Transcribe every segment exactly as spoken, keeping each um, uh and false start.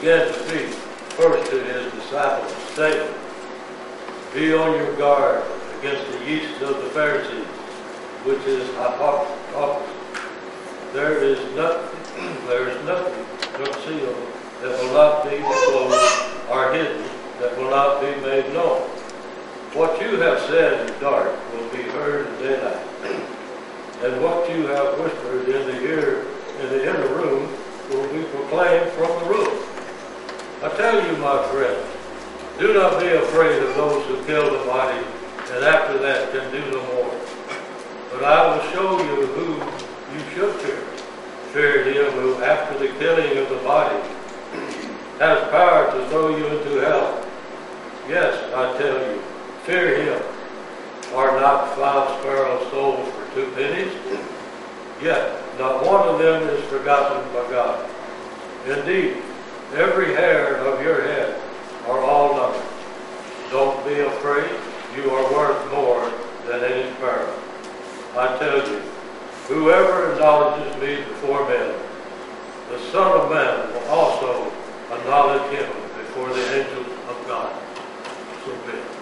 began to speak first to his disciples, saying, "Be on your guard against the yeast of the Pharisees, which is hypocrisy. There is nothing, there is nothing concealed that will not be disclosed, or hidden that will not be made known. What you have said in dark will be heard in daylight, and what you have whispered in the ear in the inner room will be proclaimed from the roof. I tell you, my friends, do not be afraid of those who kill the body, and after that can do no more. But I will show you who you should fear. Fear him who, after the killing of the body, has power to throw you into hell. Yes, I tell you, fear him. Are not five sparrows sold for two pennies? Yet not one of them is forgotten by God. Indeed, every hair of your head are all numbered. Don't be afraid. You are worth more than any sparrow. I tell you, whoever acknowledges me before men, the Son of Man will also acknowledge him before the angels of God. So be it."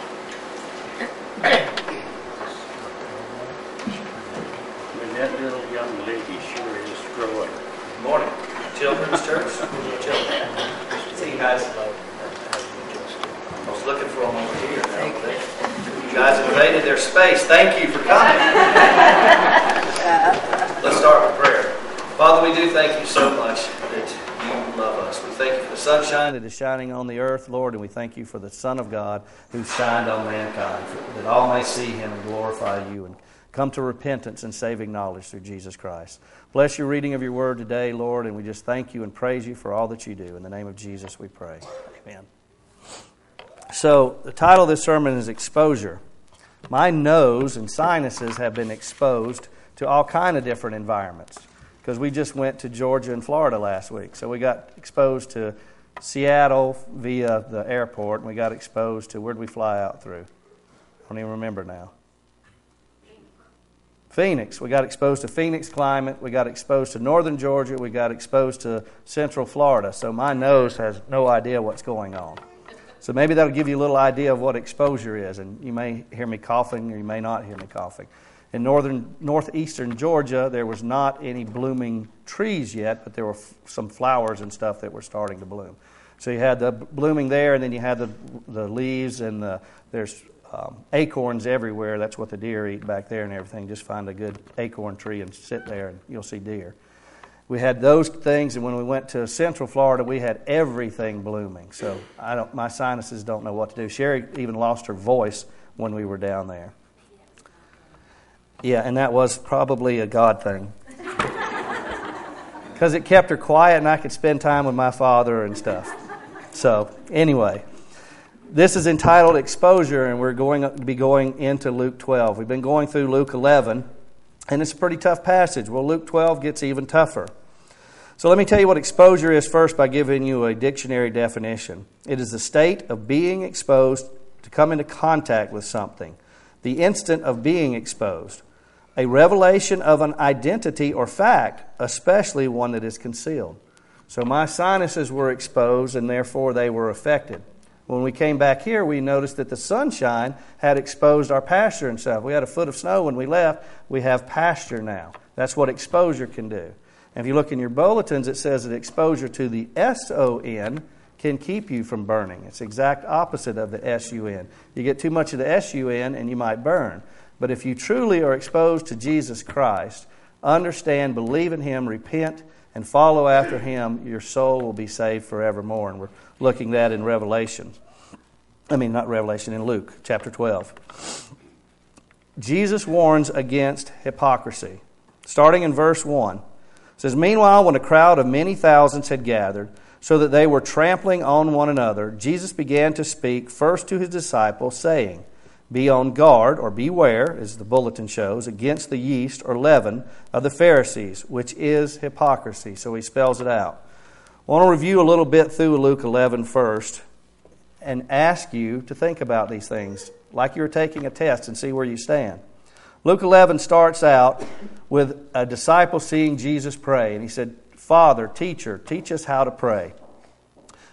And that little young lady sure is growing. Good morning. Children's Church. Children. See you guys. I was looking for them over here. You guys invaded their space. Thank you for coming. Let's start with prayer. Father, we do thank you so much that you love us. We thank you for the sunshine that is shining on the earth, Lord, and we thank you for the Son of God who shined on mankind, that all may see him and glorify you and come to repentance and saving knowledge through Jesus Christ. Bless your reading of your word today, Lord, and we just thank you and praise you for all that you do. In the name of Jesus we pray. Amen. So the title of this sermon is Exposure. My nose and sinuses have been exposed to all kind of different environments because we just went to Georgia and Florida last week. So we got exposed to Seattle via the airport, and we got exposed to, where did we fly out through? I don't even remember now. Phoenix. We got exposed to Phoenix climate. We got exposed to northern Georgia. We got exposed to central Florida. So my nose has no idea what's going on. So maybe that'll give you a little idea of what exposure is. And you may hear me coughing or you may not hear me coughing. In northern, northeastern Georgia, there was not any blooming trees yet, but there were f- some flowers and stuff that were starting to bloom. So you had the blooming there, and then you had the the leaves, and the, there's um, acorns everywhere. That's what the deer eat back there and everything. Just find a good acorn tree and sit there, and you'll see deer. We had those things, and when we went to Central Florida, we had everything blooming. So I don't, my sinuses don't know what to do. Sherry even lost her voice when we were down there. Yeah, and that was probably a God thing. Because it kept her quiet, and I could spend time with my father and stuff. So anyway, this is entitled Exposure, and we're going to be going into Luke twelve. We've been going through Luke eleven, and it's a pretty tough passage. Well, Luke twelve gets even tougher. So let me tell you what exposure is first by giving you a dictionary definition. It is the state of being exposed to come into contact with something, the instant of being exposed, a revelation of an identity or fact, especially one that is concealed. So my sinuses were exposed, and therefore they were affected. When we came back here, we noticed that the sunshine had exposed our pasture and stuff. We had a foot of snow when we left. We have pasture now. That's what exposure can do. And if you look in your bulletins, it says that exposure to the S O N can keep you from burning. It's the exact opposite of the S U N. You get too much of the S U N and you might burn. But if you truly are exposed to Jesus Christ, understand, believe in Him, repent, and follow after Him, your soul will be saved forevermore. And we're looking at that in Revelation. I mean, not Revelation, in Luke chapter twelve. Jesus warns against hypocrisy. Starting in verse one. It says, "Meanwhile, when a crowd of many thousands had gathered, so that they were trampling on one another, Jesus began to speak first to His disciples, saying, 'Be on guard,' or beware, as the bulletin shows, 'against the yeast or leaven of the Pharisees, which is hypocrisy.'" So He spells it out. I want to review a little bit through Luke eleven first and ask you to think about these things like you're taking a test and see where you stand. Luke eleven starts out with a disciple seeing Jesus pray, and he said, "Father, teacher, teach us how to pray."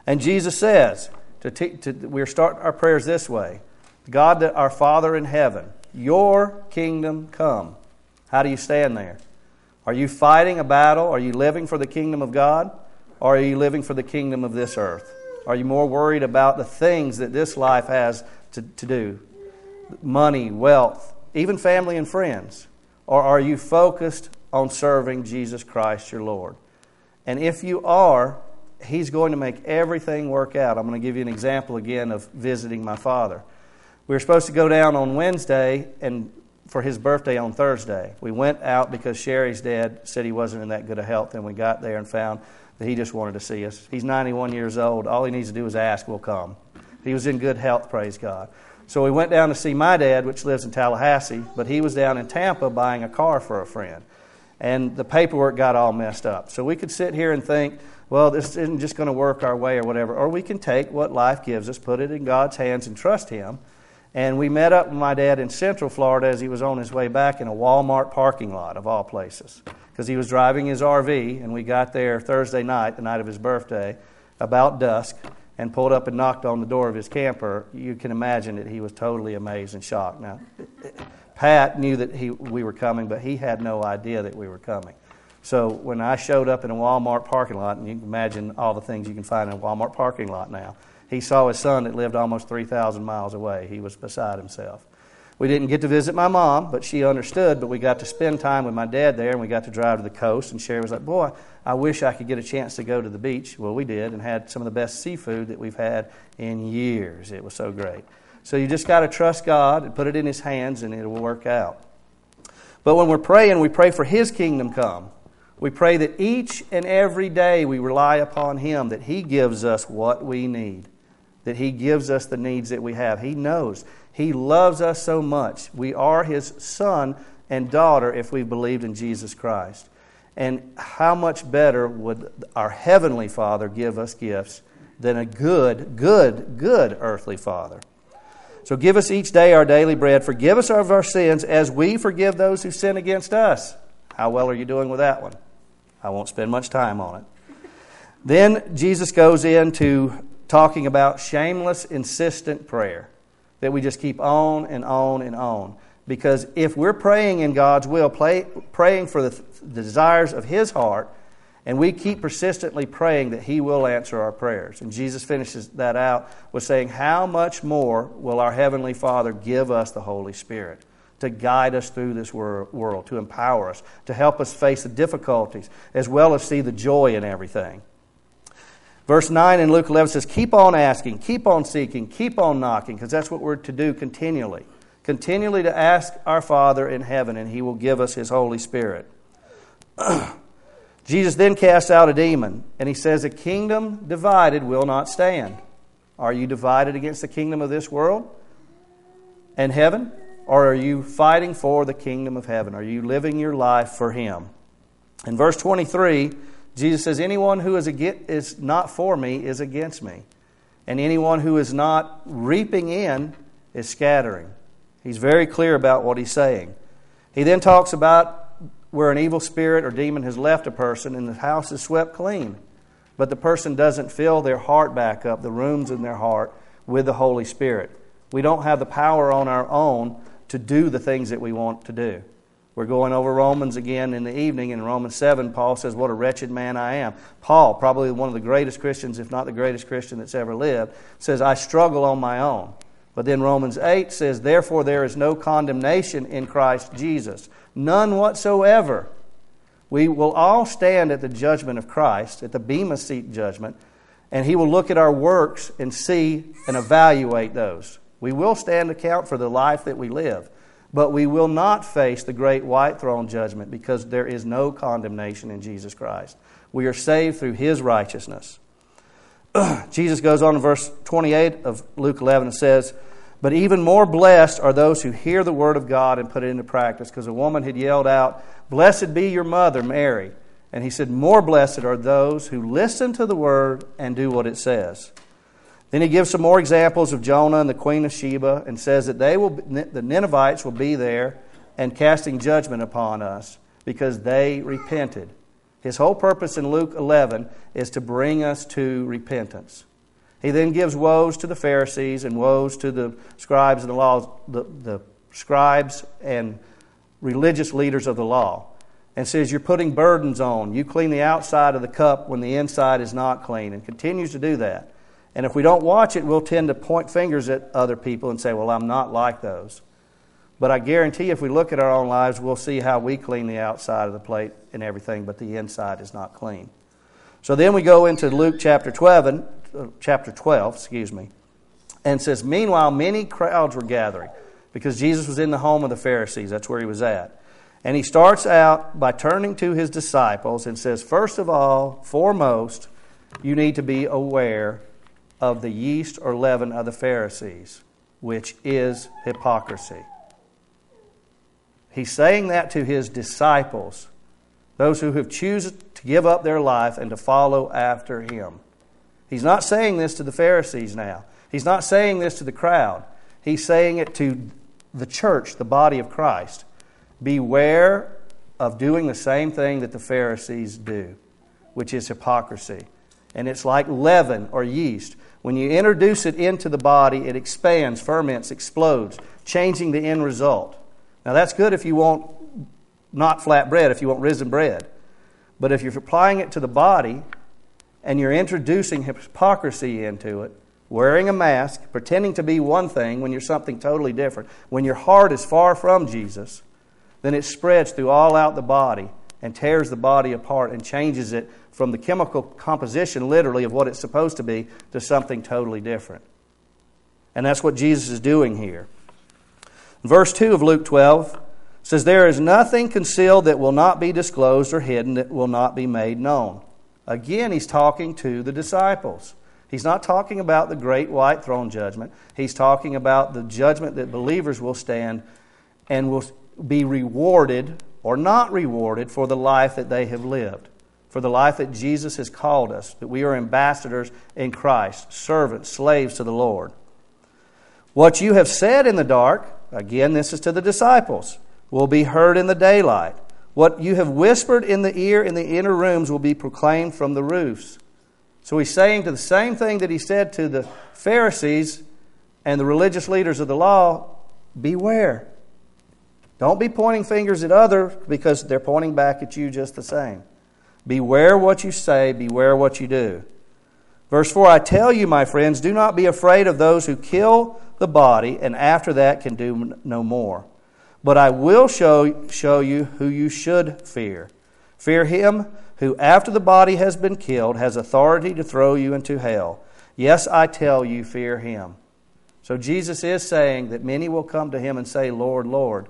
And Jesus says, to, te- to we're starting our prayers this way. God, that our Father in heaven, your kingdom come. How do you stand there? Are you fighting a battle? Are you living for the kingdom of God? Or are you living for the kingdom of this earth? Are you more worried about the things that this life has to, to do? Money, wealth, even family and friends? Or are you focused on serving Jesus Christ your Lord? And if you are, He's going to make everything work out. I'm going to give you an example again of visiting my father. We were supposed to go down on Wednesday and for his birthday on Thursday. We went out because Sherry's dad said he wasn't in that good of health, and we got there and found that he just wanted to see us. He's ninety-one years old. All he needs to do is ask, we'll come. He was in good health, praise God. So we went down to see my dad, which lives in Tallahassee, but he was down in Tampa buying a car for a friend. And the paperwork got all messed up. So we could sit here and think, well, this isn't just going to work our way or whatever. Or we can take what life gives us, put it in God's hands and trust Him. And we met up with my dad in Central Florida as he was on his way back in a Walmart parking lot, of all places. Because he was driving his R V, and we got there Thursday night, the night of his birthday, about dusk, and pulled up and knocked on the door of his camper. You can imagine that he was totally amazed and shocked. Now, Pat knew that he, we were coming, but he had no idea that we were coming. So when I showed up in a Walmart parking lot, and you can imagine all the things you can find in a Walmart parking lot now, he saw his son that lived almost three thousand miles away. He was beside himself. We didn't get to visit my mom, but she understood, but we got to spend time with my dad there, and we got to drive to the coast, and Sherry was like, boy, I wish I could get a chance to go to the beach. Well, we did, and had some of the best seafood that we've had in years. It was so great. So you just got to trust God and put it in His hands, and it will work out. But when we're praying, we pray for His kingdom come. We pray that each and every day we rely upon Him, that He gives us what we need, that He gives us the needs that we have. He knows. He loves us so much. We are His son and daughter if we believed in Jesus Christ. And how much better would our Heavenly Father give us gifts than a good, good, good earthly Father? So give us each day our daily bread. Forgive us of our sins as we forgive those who sin against us. How well are you doing with that one? I won't spend much time on it. Then Jesus goes into talking about shameless, insistent prayer. That we just keep on and on and on. Because if we're praying in God's will, play, praying for the, the desires of His heart, and we keep persistently praying that He will answer our prayers. And Jesus finishes that out with saying, how much more will our Heavenly Father give us the Holy Spirit to guide us through this wor- world, to empower us, to help us face the difficulties, as well as see the joy in everything. Verse nine in Luke eleven says, keep on asking, keep on seeking, keep on knocking, because that's what we're to do continually. Continually to ask our Father in heaven, and He will give us His Holy Spirit. Jesus then casts out a demon, and He says, a kingdom divided will not stand. Are you divided against the kingdom of this world and heaven? Or are you fighting for the kingdom of heaven? Are you living your life for Him? In verse twenty-three, Jesus says, anyone who is, against, is not for me is against me. And anyone who is not reaping in is scattering. He's very clear about what He's saying. He then talks about where an evil spirit or demon has left a person and the house is swept clean. But the person doesn't fill their heart back up, the rooms in their heart, with the Holy Spirit. We don't have the power on our own to do the things that we want to do. We're going over Romans again in the evening. In Romans seven, Paul says, what a wretched man I am. Paul, probably one of the greatest Christians, if not the greatest Christian that's ever lived, says, I struggle on my own. But then Romans eight says, therefore there is no condemnation in Christ Jesus. None whatsoever. We will all stand at the judgment of Christ, at the Bema Seat judgment, and He will look at our works and see and evaluate those. We will stand account for the life that we live. But we will not face the great white throne judgment because there is no condemnation in Jesus Christ. We are saved through His righteousness. Jesus goes on in verse twenty-eight of Luke eleven and says, but even more blessed are those who hear the word of God and put it into practice. Because a woman had yelled out, blessed be your mother, Mary. And He said, more blessed are those who listen to the word and do what it says. Then He gives some more examples of Jonah and the Queen of Sheba and says that they will, the Ninevites will be there and casting judgment upon us because they repented. His whole purpose in Luke eleven is to bring us to repentance. He then gives woes to the Pharisees and woes to the scribes and the laws, the, the scribes and religious leaders of the law, and says you're putting burdens on. You clean the outside of the cup when the inside is not clean, and continues to do that. And if we don't watch it, we'll tend to point fingers at other people and say, well, I'm not like those. But I guarantee if we look at our own lives, we'll see how we clean the outside of the plate and everything, but the inside is not clean. So then we go into Luke chapter twelve, chapter twelve, excuse me, and it says, meanwhile, many crowds were gathering, because Jesus was in the home of the Pharisees. That's where he was at. And he starts out by turning to his disciples and says, first of all, foremost, you need to be aware of the yeast or leaven of the Pharisees, which is hypocrisy. He's saying that to his disciples, those who have chosen to give up their life and to follow after him. He's not saying this to the Pharisees now. He's not saying this to the crowd. He's saying it to the church, the body of Christ. Beware of doing the same thing that the Pharisees do, which is hypocrisy. And it's like leaven or yeast. When you introduce it into the body, it expands, ferments, explodes, changing the end result. Now that's good if you want not flat bread, if you want risen bread. But if you're applying it to the body and you're introducing hypocrisy into it, wearing a mask, pretending to be one thing when you're something totally different, when your heart is far from Jesus, then it spreads through all out the body and tears the body apart and changes it from the chemical composition, literally, of what it's supposed to be to something totally different. And that's what Jesus is doing here. Verse two of Luke twelve says, there is nothing concealed that will not be disclosed or hidden that will not be made known. Again, he's talking to the disciples. He's not talking about the great white throne judgment. He's talking about the judgment that believers will stand and will be rewarded or not rewarded for the life that they have lived, for the life that Jesus has called us, that we are ambassadors in Christ, servants, slaves to the Lord. What you have said in the dark, again, this is to the disciples, will be heard in the daylight. What you have whispered in the ear in the inner rooms will be proclaimed from the roofs. So he's saying to the same thing that he said to the Pharisees and the religious leaders of the law, beware. Don't be pointing fingers at others because they're pointing back at you just the same. Beware what you say, beware what you do. Verse four, I tell you, my friends, do not be afraid of those who kill the body and after that can do no more. But I will show, show you who you should fear. Fear him who after the body has been killed has authority to throw you into hell. Yes, I tell you, fear him. So Jesus is saying that many will come to him and say, Lord, Lord.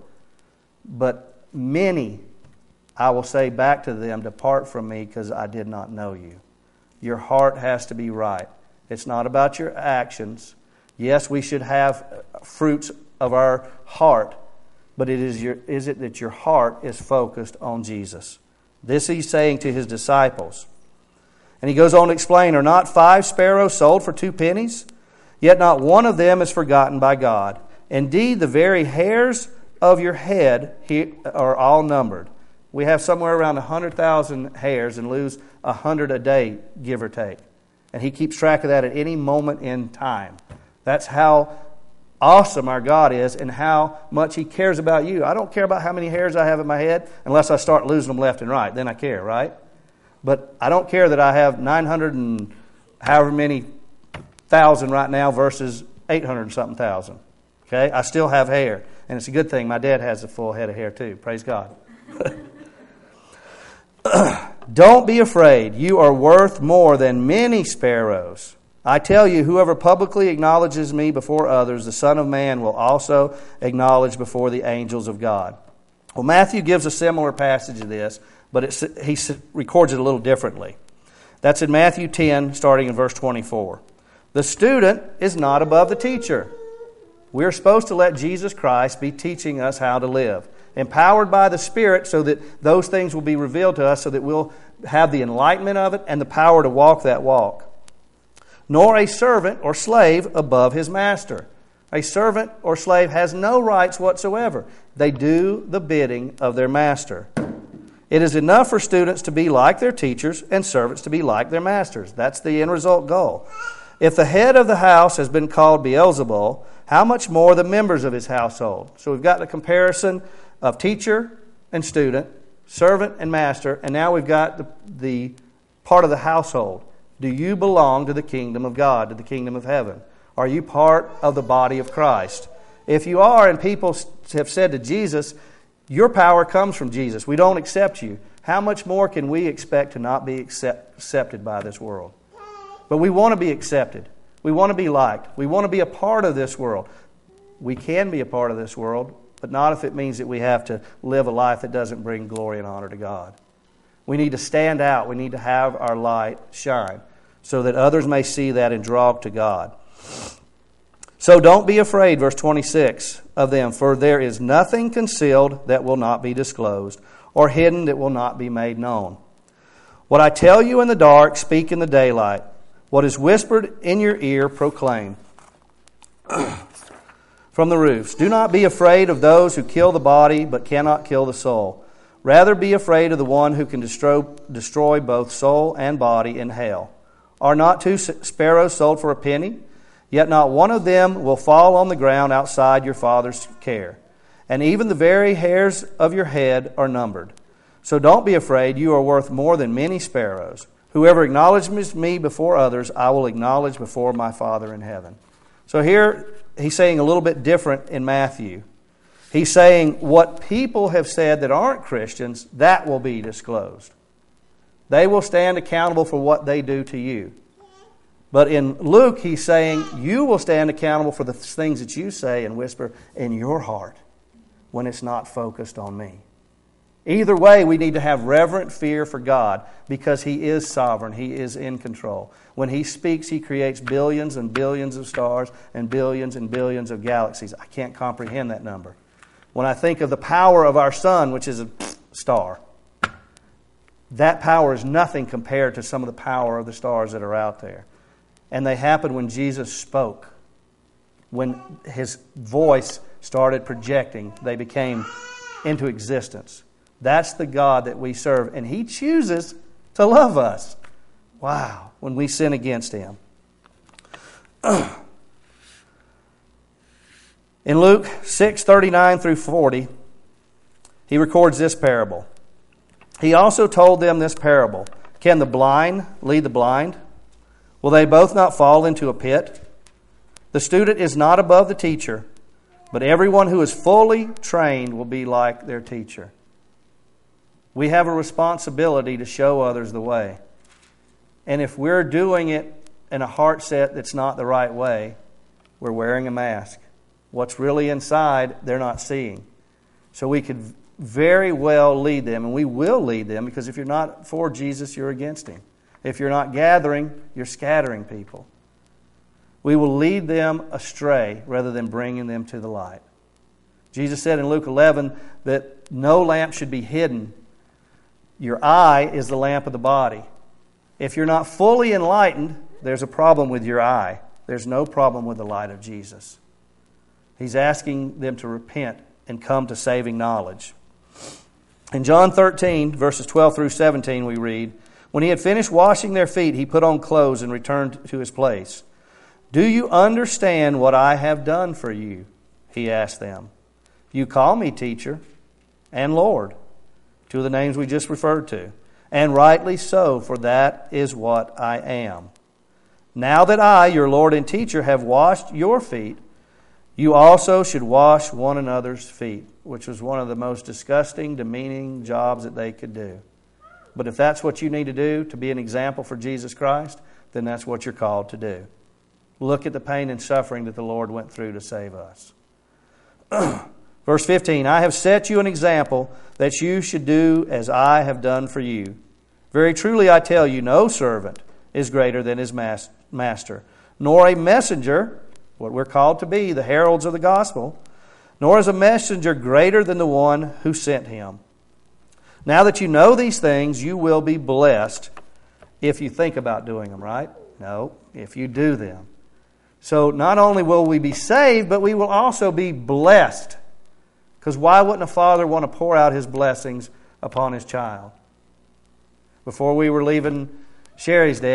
But many, I will say back to them, depart from me because I did not know you. Your heart has to be right. It's not about your actions. Yes, we should have fruits of our heart, but it is your is it that your heart is focused on Jesus? This he's saying to his disciples. And he goes on to explain, are not five sparrows sold for two pennies? Yet not one of them is forgotten by God. Indeed, the very hairs of your head are all numbered. We have somewhere around one hundred thousand hairs and lose one hundred a day, give or take. And he keeps track of that at any moment in time. That's how awesome our God is and how much he cares about you. I don't care about how many hairs I have in my head unless I start losing them left and right. Then I care, right? But I don't care that I have nine hundred and however many thousand right now versus eight hundred and something thousand. Okay? I still have hair. And it's a good thing. My dad has a full head of hair too. Praise God. Don't be afraid. You are worth more than many sparrows. I tell you, whoever publicly acknowledges me before others, the Son of Man will also acknowledge before the angels of God. Well, Matthew gives a similar passage to this, but it's, he records it a little differently. That's in Matthew ten, starting in verse twenty-four. The student is not above the teacher. We're supposed to let Jesus Christ be teaching us how to live, empowered by the Spirit so that those things will be revealed to us so that we'll have the enlightenment of it and the power to walk that walk. Nor a servant or slave above his master. A servant or slave has no rights whatsoever. They do the bidding of their master. It is enough for students to be like their teachers and servants to be like their masters. That's the end result goal. If the head of the house has been called Beelzebul, how much more the members of his household? So we've got the comparison of teacher and student, servant and master, and now we've got the, the part of the household. Do you belong to the kingdom of God, to the kingdom of heaven? Are you part of the body of Christ? If you are, and people have said to Jesus, your power comes from Jesus, we don't accept you, how much more can we expect to not be accept, accepted by this world? But we want to be accepted. We want to be liked. We want to be a part of this world. We can be a part of this world, but not if it means that we have to live a life that doesn't bring glory and honor to God. We need to stand out. We need to have our light shine so that others may see that and draw to God. So don't be afraid, verse twenty-six, of them, for there is nothing concealed that will not be disclosed, or hidden that will not be made known. What I tell you in the dark, speak in the daylight. What is whispered in your ear, proclaim. From the roofs, do not be afraid of those who kill the body, but cannot kill the soul. Rather be afraid of the one who can destroy, destroy both soul and body in hell. Are not two sparrows sold for a penny? Yet not one of them will fall on the ground outside your Father's care. And even the very hairs of your head are numbered. So don't be afraid, you are worth more than many sparrows. Whoever acknowledges me before others, I will acknowledge before my Father in heaven. So here he's saying a little bit different in Matthew. He's saying what people have said that aren't Christians, that will be disclosed. They will stand accountable for what they do to you. But in Luke, he's saying you will stand accountable for the things that you say and whisper in your heart when it's not focused on me. Either way, we need to have reverent fear for God because He is sovereign. He is in control. When He speaks, He creates billions and billions of stars and billions and billions of galaxies. I can't comprehend that number. When I think of the power of our sun, which is a star, that power is nothing compared to some of the power of the stars that are out there. And they happened when Jesus spoke. When His voice started projecting, they became into existence. That's the God that we serve. And He chooses to love us. Wow. When we sin against Him. In Luke six thirty-nine through forty, He records this parable. He also told them this parable. Can the blind lead the blind? Will they both not fall into a pit? The student is not above the teacher, but everyone who is fully trained will be like their teacher. We have a responsibility to show others the way. And if we're doing it in a heart set that's not the right way, we're wearing a mask. What's really inside, they're not seeing. So we could very well lead them, and we will lead them, because if you're not for Jesus, you're against Him. If you're not gathering, you're scattering people. We will lead them astray rather than bringing them to the light. Jesus said in Luke eleven that no lamp should be hidden. Your eye is the lamp of the body. If you're not fully enlightened, there's a problem with your eye. There's no problem with the light of Jesus. He's asking them to repent and come to saving knowledge. In John thirteen, verses twelve through seventeen, we read, when He had finished washing their feet, He put on clothes and returned to His place. Do you understand what I have done for you? He asked them. You call me teacher and Lord, two of the names we just referred to. And rightly so, for that is what I am. Now that I, your Lord and teacher, have washed your feet, you also should wash one another's feet, which was one of the most disgusting, demeaning jobs that they could do. But if that's what you need to do to be an example for Jesus Christ, then that's what you're called to do. Look at the pain and suffering that the Lord went through to save us. Verse fifteen, I have set you an example that you should do as I have done for you. Very truly I tell you, no servant is greater than his mas- master, nor a messenger, what we're called to be, the heralds of the gospel, nor is a messenger greater than the one who sent him. Now that you know these things, you will be blessed if you think about doing them, right? No, if you do them. So not only will we be saved, but we will also be blessed. Because why wouldn't a father want to pour out his blessings upon his child? Before we were leaving Sherry's dad,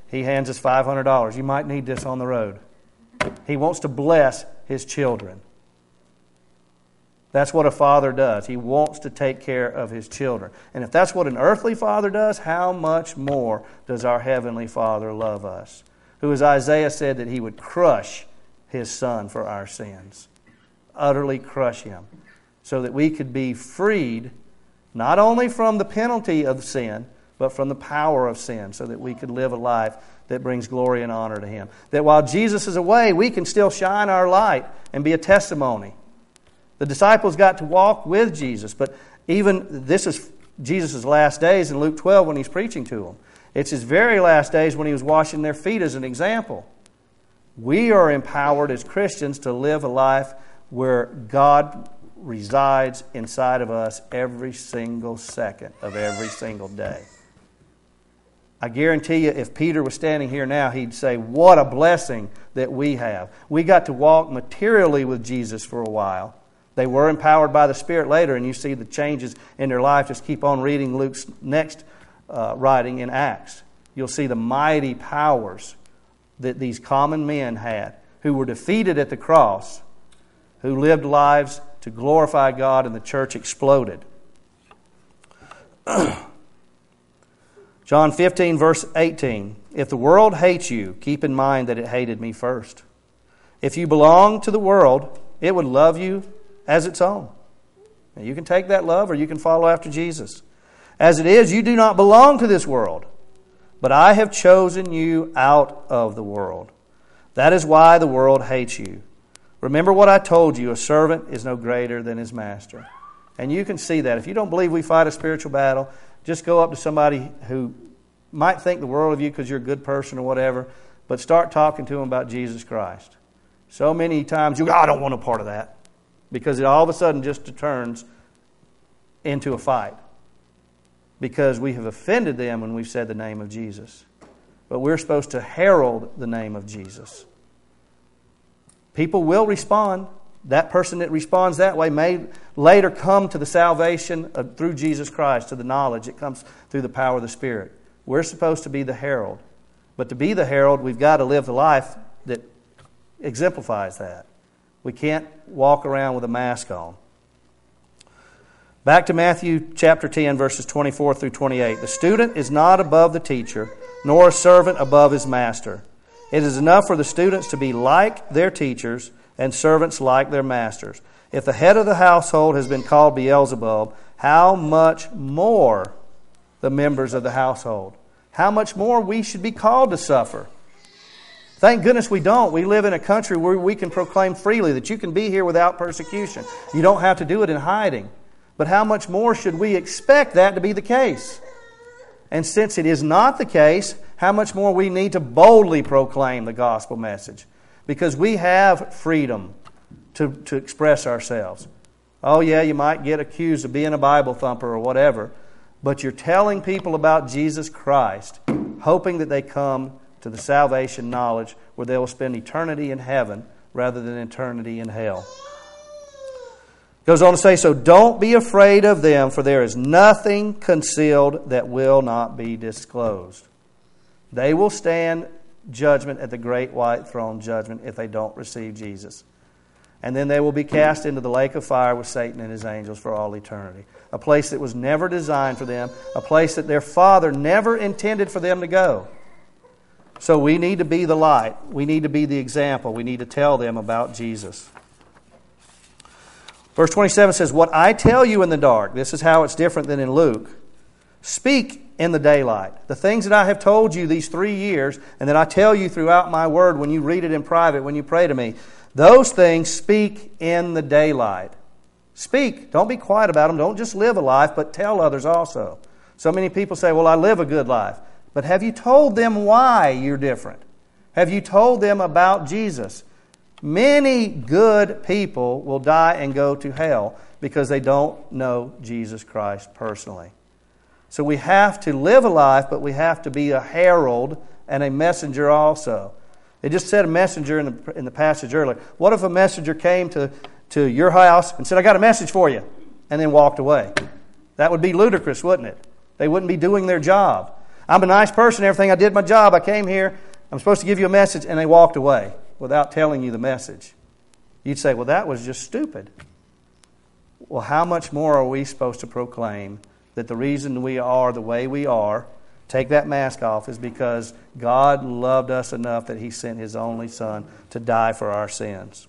he hands us five hundred dollars. You might need this on the road. He wants to bless his children. That's what a father does. He wants to take care of his children. And if that's what an earthly father does, how much more does our heavenly Father love us? Who, as Isaiah said, that he would crush his son for our sins. Utterly crush him. So that we could be freed not only from the penalty of sin, but from the power of sin, so that we could live a life that brings glory and honor to him. That while Jesus is away, we can still shine our light and be a testimony. The disciples got to walk with Jesus, but even this is Jesus' last days in Luke twelve when he's preaching to them. It's his very last days when he was washing their feet as an example. We are empowered as Christians to live a life where God resides inside of us every single second of every single day. I guarantee you, if Peter was standing here now, he'd say, what a blessing that we have. We got to walk materially with Jesus for a while. They were empowered by the Spirit later, and you see the changes in their life. Just keep on reading Luke's next uh, writing in Acts. You'll see the mighty powers that these common men had, who were defeated at the cross, who lived lives to glorify God, and the church exploded. John fifteen, verse eighteen. If the world hates you, keep in mind that it hated me first. If you belong to the world, it would love you as its own. Now, you can take that love or you can follow after Jesus. As it is, you do not belong to this world, but I have chosen you out of the world. That is why the world hates you. Remember what I told you, a servant is no greater than his master. And you can see that. If you don't believe we fight a spiritual battle, just go up to somebody who might think the world of you because you're a good person or whatever, but start talking to them about Jesus Christ. So many times you go, I don't want a part of that. Because it all of a sudden just turns into a fight. Because we have offended them when we've said the name of Jesus. But we're supposed to herald the name of Jesus. People will respond. That person that responds that way may later come to the salvation of, through Jesus Christ, to the knowledge. It comes through the power of the Spirit. We're supposed to be the herald. But to be the herald, we've got to live the life that exemplifies that. We can't walk around with a mask on. Back to Matthew chapter ten, verses twenty-four through twenty-eight. The student is not above the teacher, nor a servant above his master. It is enough for the students to be like their teachers and servants like their masters. If the head of the household has been called Beelzebub, how much more the members of the household? How much more we should be called to suffer? Thank goodness we don't. We live in a country where we can proclaim freely that you can be here without persecution. You don't have to do it in hiding. But how much more should we expect that to be the case? And since it is not the case, how much more we need to boldly proclaim the gospel message. Because we have freedom to, to express ourselves. Oh yeah, you might get accused of being a Bible thumper or whatever, but you're telling people about Jesus Christ, hoping that they come to the salvation knowledge where they will spend eternity in heaven rather than eternity in hell. Goes on to say, so don't be afraid of them, for there is nothing concealed that will not be disclosed. They will stand judgment at the great white throne judgment if they don't receive Jesus. And then they will be cast into the lake of fire with Satan and his angels for all eternity. A place that was never designed for them, a place that their Father never intended for them to go. So we need to be the light. We need to be the example. We need to tell them about Jesus. Verse twenty-seven says, what I tell you in the dark, this is how it's different than in Luke, speak in the daylight. The things that I have told you these three years, and that I tell you throughout my word when you read it in private, when you pray to me, those things speak in the daylight. Speak. Don't be quiet about them. Don't just live a life, but tell others also. So many people say, well, I live a good life. But have you told them why you're different? Have you told them about Jesus? Many good people will die and go to hell because they don't know Jesus Christ personally. So we have to live a life, but we have to be a herald and a messenger also. It just said a messenger in the, in the passage earlier. What if a messenger came to, to your house and said, I got a message for you, and then walked away? That would be ludicrous, wouldn't it? They wouldn't be doing their job. I'm a nice person, everything. I did my job. I came here. I'm supposed to give you a message, and they walked away without telling you the message. You'd say, well, that was just stupid. Well, how much more are we supposed to proclaim that the reason we are the way we are, take that mask off, is because God loved us enough that He sent His only Son to die for our sins.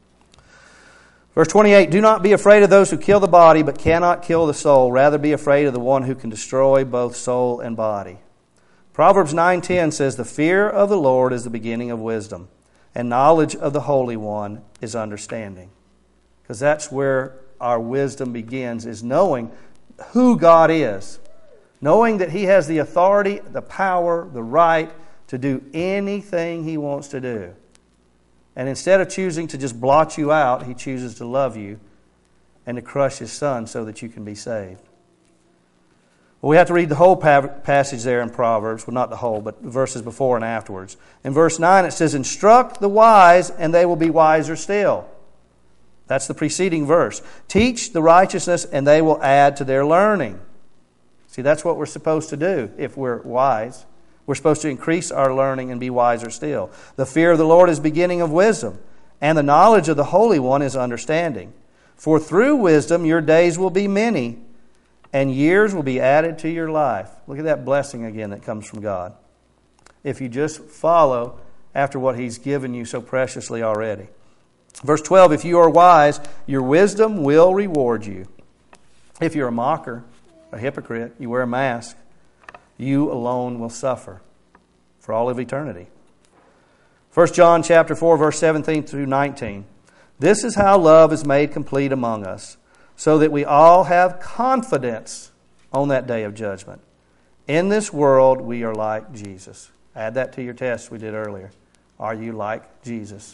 Verse twenty-eight, do not be afraid of those who kill the body but cannot kill the soul. Rather be afraid of the one who can destroy both soul and body. Proverbs nine ten says, the fear of the Lord is the beginning of wisdom, and knowledge of the Holy One is understanding. Because that's where our wisdom begins, is knowing who God is. Knowing that He has the authority, the power, the right to do anything He wants to do. And instead of choosing to just blot you out, He chooses to love you and to crush His Son so that you can be saved. Well, we have to read the whole passage there in Proverbs. Well, not the whole, but the verses before and afterwards. In verse nine it says, instruct the wise and they will be wiser still. That's the preceding verse. Teach the righteousness and they will add to their learning. See, that's what we're supposed to do if we're wise. We're supposed to increase our learning and be wiser still. The fear of the Lord is beginning of wisdom, and the knowledge of the Holy One is understanding. For through wisdom your days will be many, and years will be added to your life. Look at that blessing again that comes from God. If you just follow after what He's given you so preciously already. Verse twelve, if you are wise, your wisdom will reward you. If you're a mocker, a hypocrite, you wear a mask, you alone will suffer for all of eternity. First John chapter four, verse seventeen through nineteen. This is how love is made complete among us, so that we all have confidence on that day of judgment. In this world, we are like Jesus. Add that to your test we did earlier. Are you like Jesus?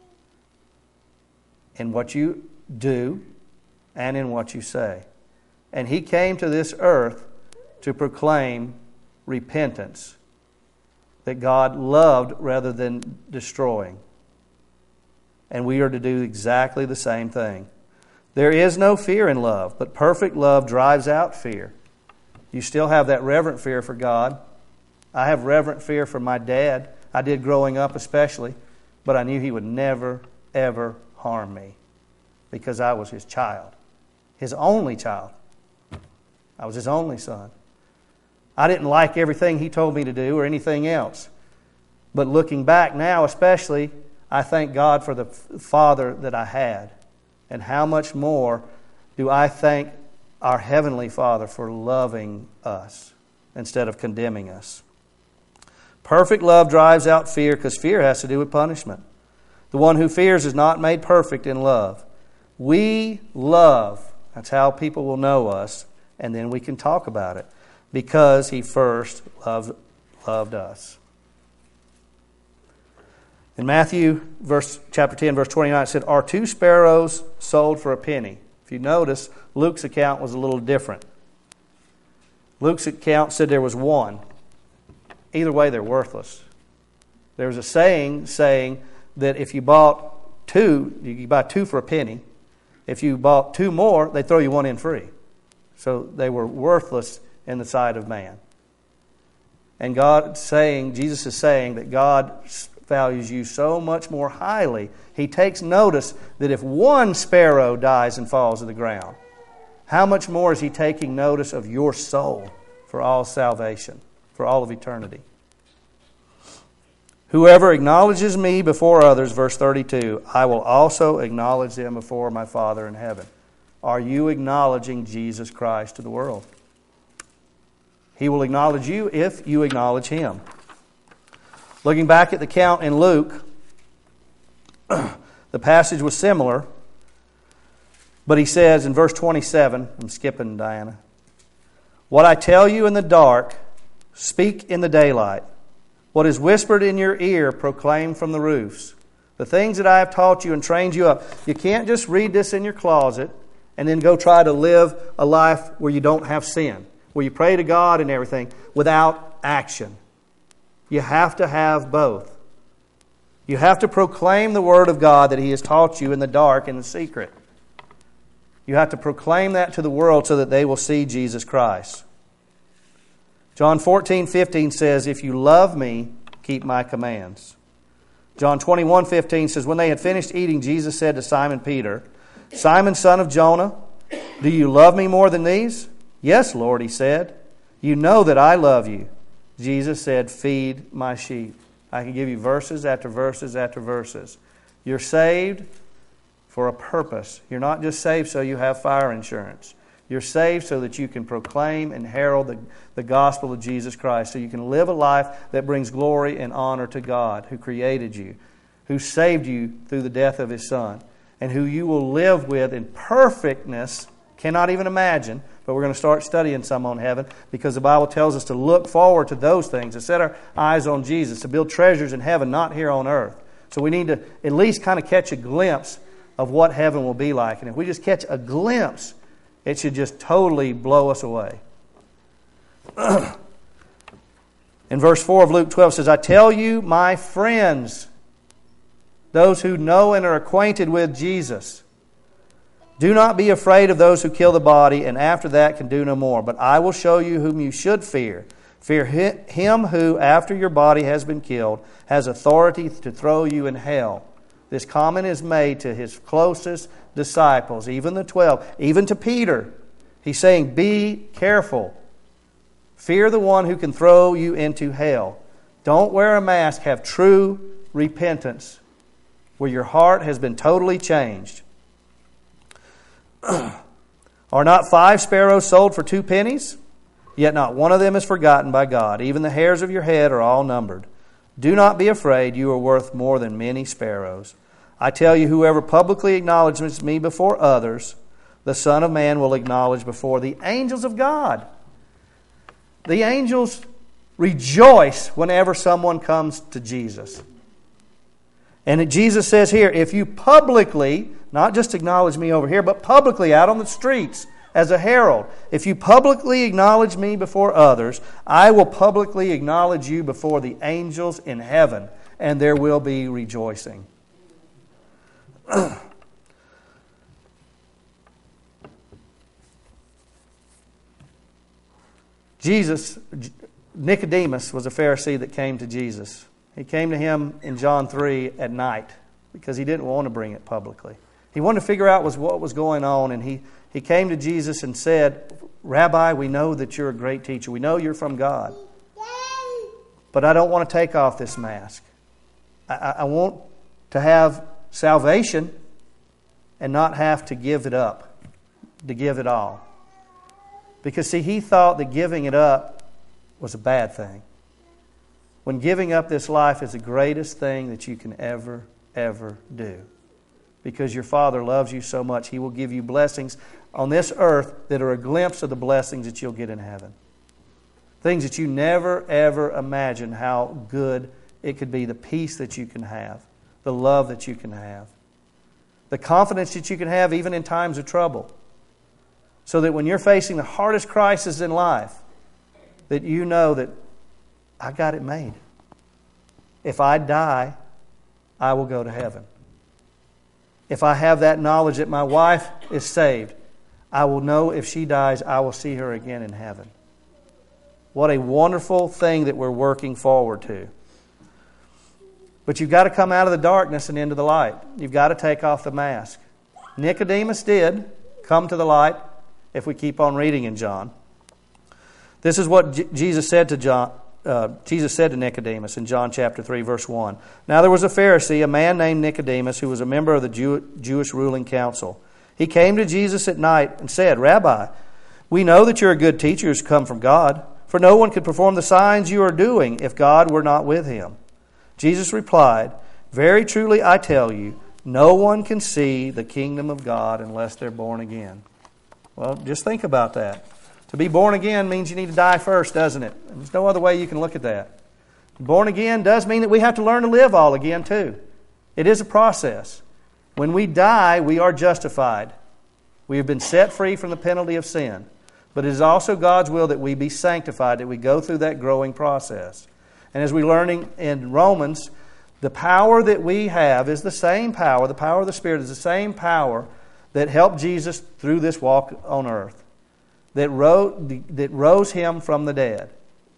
In what you do and in what you say. And He came to this earth to proclaim repentance, that God loved rather than destroying. And we are to do exactly the same thing. There is no fear in love, but perfect love drives out fear. You still have that reverent fear for God. I have reverent fear for my dad. I did growing up especially, but I knew He would never, ever harm me because I was His child, His only child. I was His only son. I didn't like everything He told me to do or anything else. But looking back now especially, I thank God for the Father that I had. And how much more do I thank our Heavenly Father for loving us instead of condemning us. Perfect love drives out fear because fear has to do with punishment. The one who fears is not made perfect in love. We love. That's how people will know us. And then we can talk about it. Because He first loved, loved us. In Matthew verse, chapter ten, verse twenty-nine, it said, are two sparrows sold for a penny? If you notice, Luke's account was a little different. Luke's account said there was one. Either way, they're worthless. There's a saying saying that if you bought two, you could buy two for a penny. If you bought two more, they throw you one in free. So they were worthless in the sight of man. And God saying, Jesus is saying that God values you so much more highly. He takes notice that if one sparrow dies and falls to the ground, how much more is He taking notice of your soul for all salvation, for all of eternity? Whoever acknowledges me before others, verse thirty-two, I will also acknowledge them before my Father in heaven. Are you acknowledging Jesus Christ to the world? He will acknowledge you if you acknowledge Him. Looking back at the count in Luke, the passage was similar, but he says in verse twenty-seven, I'm skipping Diana, what I tell you in the dark, speak in the daylight. What is whispered in your ear, proclaim from the roofs. The things that I have taught you and trained you up. You can't just read this in your closet and then go try to live a life where you don't have sin, where you pray to God and everything without action. You have to have both. You have to proclaim the Word of God that He has taught you in the dark and the secret. You have to proclaim that to the world so that they will see Jesus Christ. John fourteen fifteen says, if you love me, keep my commands. John twenty-one fifteen says, when they had finished eating, Jesus said to Simon Peter, Simon, son of Jonah, do you love me more than these? Yes, Lord, he said. You know that I love you. Jesus said, feed my sheep. I can give you verses after verses after verses. You're saved for a purpose. You're not just saved so you have fire insurance. You're saved so that you can proclaim and herald the, the gospel of Jesus Christ, so you can live a life that brings glory and honor to God, who created you, who saved you through the death of His Son, and who you will live with in perfectness. Cannot even imagine, but we're going to start studying some on heaven, because the Bible tells us to look forward to those things, to set our eyes on Jesus, to build treasures in heaven, not here on earth. So we need to at least kind of catch a glimpse of what heaven will be like. And if we just catch a glimpse, it should just totally blow us away. In verse four of Luke twelve says, I tell you, my friends, those who know and are acquainted with Jesus, do not be afraid of those who kill the body and after that can do no more. But I will show you whom you should fear. Fear him who, after your body has been killed, has authority to throw you in hell. This comment is made to His closest disciples, even the twelve, even to Peter. He's saying, be careful. Fear the one who can throw you into hell. Don't wear a mask. Have true repentance, where your heart has been totally changed. Are not five sparrows sold for two pennies? Yet not one of them is forgotten by God. Even the hairs of your head are all numbered. Do not be afraid, you are worth more than many sparrows. I tell you, whoever publicly acknowledges me before others, the Son of Man will acknowledge before the angels of God. The angels rejoice whenever someone comes to Jesus. And Jesus says here, if you publicly, not just acknowledge me over here, but publicly out on the streets as a herald, if you publicly acknowledge me before others, I will publicly acknowledge you before the angels in heaven, and there will be rejoicing. Jesus, Nicodemus was a Pharisee that came to Jesus. He came to Him in John three at night because he didn't want to bring it publicly. He wanted to figure out was what was going on, and he, he came to Jesus and said, Rabbi, we know that you're a great teacher. We know you're from God. But I don't want to take off this mask. I, I want to have salvation and not have to give it up, to give it all. Because, see, he thought that giving it up was a bad thing. When giving up this life is the greatest thing that you can ever, ever do. Because your Father loves you so much, He will give you blessings on this earth that are a glimpse of the blessings that you'll get in heaven. Things that you never, ever imagined how good it could be. The peace that you can have. The love that you can have. The confidence that you can have even in times of trouble. So that when you're facing the hardest crisis in life, that you know that I got it made. If I die, I will go to heaven. If I have that knowledge that my wife is saved, I will know if she dies, I will see her again in heaven. What a wonderful thing that we're working forward to. But you've got to come out of the darkness and into the light. You've got to take off the mask. Nicodemus did come to the light, if we keep on reading in John. This is what J- Jesus said to John. Uh, Jesus said to Nicodemus in John chapter three, verse one. Now there was a Pharisee, a man named Nicodemus, who was a member of the Jew- Jewish ruling council. He came to Jesus at night and said, Rabbi, we know that you're a good teacher who's come from God, for no one could perform the signs you are doing if God were not with him. Jesus replied, very truly I tell you, no one can see the kingdom of God unless they're born again. Well, just think about that. To be born again means you need to die first, doesn't it? There's no other way you can look at that. Born again does mean that we have to learn to live all again too. It is a process. When we die, we are justified. We have been set free from the penalty of sin. But it is also God's will that we be sanctified, that we go through that growing process. And as we're learning in Romans, the power that we have is the same power, the power of the Spirit is the same power that helped Jesus through this walk on earth. That rose, that rose Him from the dead.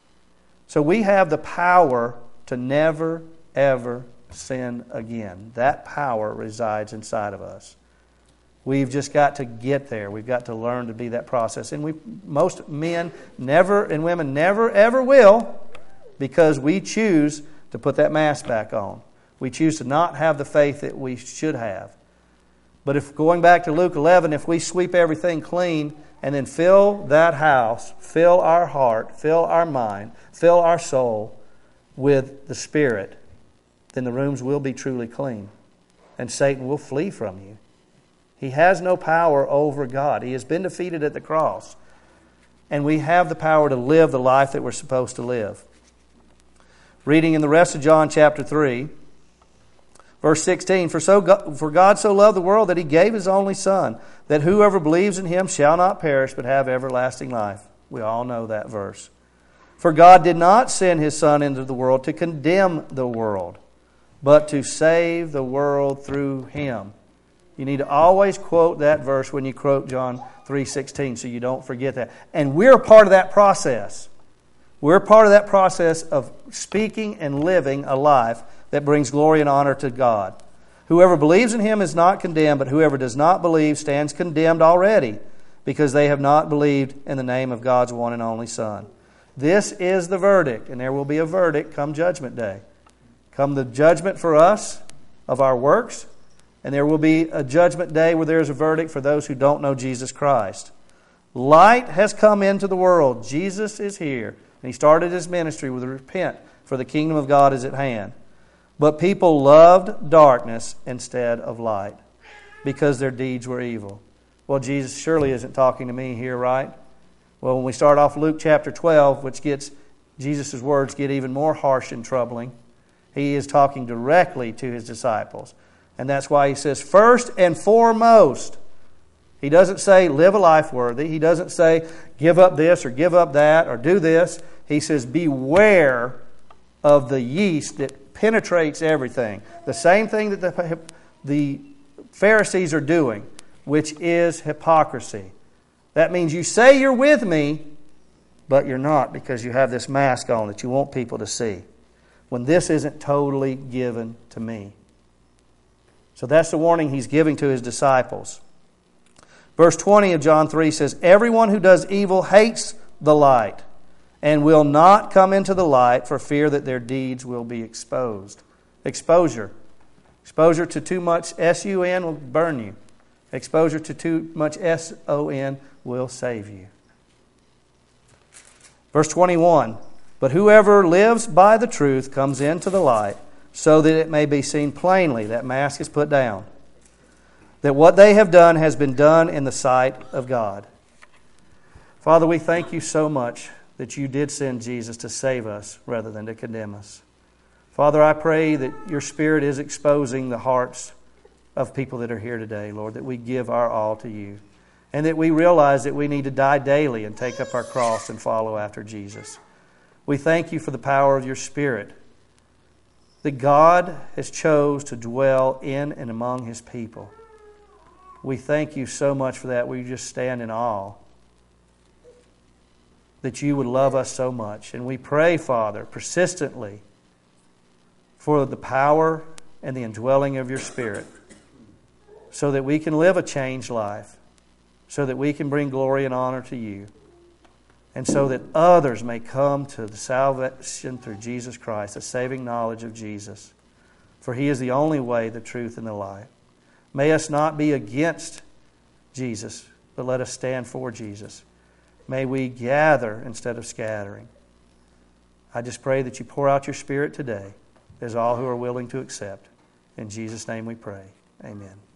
So we have the power to never, ever sin again. That power resides inside of us. We've just got to get there. We've got to learn to be that process. And we, most men never and women never, ever will, because we choose to put that mask back on. We choose to not have the faith that we should have. But if going back to Luke eleven, if we sweep everything clean and then fill that house, fill our heart, fill our mind, fill our soul with the Spirit, then the rooms will be truly clean. And Satan will flee from you. He has no power over God. He has been defeated at the cross. And we have the power to live the life that we're supposed to live. Reading in the rest of John chapter three, verse sixteen, For so God, for God so loved the world that He gave His only Son, that whoever believes in Him shall not perish but have everlasting life. We all know that verse. For God did not send His Son into the world to condemn the world, but to save the world through Him. You need to always quote that verse when you quote John three sixteen, so you don't forget that. And we're a part of that process. We're part of that process of speaking and living a life that brings glory and honor to God. Whoever believes in Him is not condemned, but whoever does not believe stands condemned already, because they have not believed in the name of God's one and only Son. This is the verdict, and there will be a verdict come Judgment Day. Come the judgment for us of our works, and there will be a judgment day where there is a verdict for those who don't know Jesus Christ. Light has come into the world. Jesus is here. And He started His ministry with repent, for the kingdom of God is at hand. But people loved darkness instead of light, because their deeds were evil. Well, Jesus surely isn't talking to me here, right? Well, when we start off Luke chapter twelve, which gets Jesus' words get even more harsh and troubling, He is talking directly to His disciples. And that's why He says, first and foremost. He doesn't say, live a life worthy. He doesn't say, give up this or give up that or do this. He says, beware of the yeast that penetrates everything. The same thing that the, the Pharisees are doing, which is hypocrisy. That means you say you're with me, but you're not, because you have this mask on that you want people to see, when this isn't totally given to me. So that's the warning He's giving to His disciples. Verse twenty of John three says, everyone who does evil hates the light and will not come into the light for fear that their deeds will be exposed. Exposure. Exposure to too much S U N will burn you. Exposure to too much S O N will save you. Verse twenty-one, but whoever lives by the truth comes into the light, so that it may be seen plainly, that mask is put down, that what they have done has been done in the sight of God. Father, we thank You so much that You did send Jesus to save us rather than to condemn us. Father, I pray that Your Spirit is exposing the hearts of people that are here today, Lord, that we give our all to You, and that we realize that we need to die daily and take up our cross and follow after Jesus. We thank You for the power of Your Spirit, that God has chose to dwell in and among His people. We thank You so much for that. We just stand in awe that You would love us so much. And we pray, Father, persistently for the power and the indwelling of Your Spirit, so that we can live a changed life, so that we can bring glory and honor to You, and so that others may come to the salvation through Jesus Christ, the saving knowledge of Jesus. For He is the only way, the truth, and the life. May us not be against Jesus, but let us stand for Jesus. May we gather instead of scattering. I just pray that You pour out Your Spirit today, as all who are willing to accept. In Jesus' name we pray. Amen.